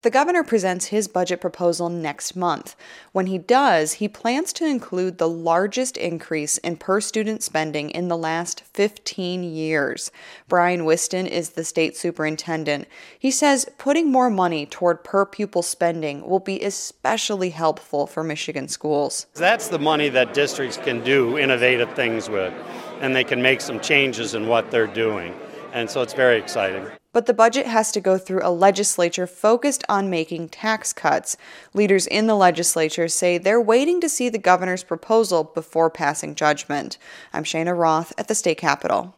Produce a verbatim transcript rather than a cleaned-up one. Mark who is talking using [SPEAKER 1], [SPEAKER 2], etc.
[SPEAKER 1] The governor presents his budget proposal next month. When he does, he plans to include the largest increase in per-student spending in the last fifteen years. Brian Whiston is the state superintendent. He says putting more money toward per-pupil spending will be especially helpful for Michigan schools.
[SPEAKER 2] That's the money that districts can do innovative things with, and they can make some changes in what they're doing. And so it's very exciting.
[SPEAKER 1] But the budget has to go through a legislature focused on making tax cuts. Leaders in the legislature say they're waiting to see the governor's proposal before passing judgment. I'm Shana Roth at the state capitol.